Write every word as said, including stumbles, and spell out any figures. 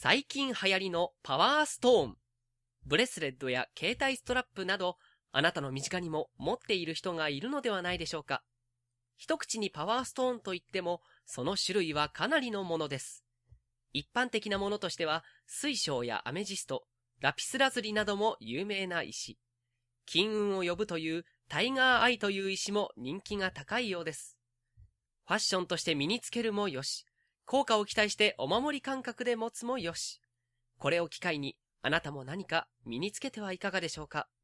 最近流行りのパワーストーン。ブレスレットや携帯ストラップなど、あなたの身近にも持っている人がいるのではないでしょうか。一口にパワーストーンといっても、その種類はかなりのものです。一般的なものとしては、水晶やアメジスト、ラピスラズリなども有名な石。金運を呼ぶというタイガーアイという石も人気が高いようです。ファッションとして身につけるもよし、効果を期待してお守り感覚で持つもよし。これを機会にあなたも何か身につけてはいかがでしょうか。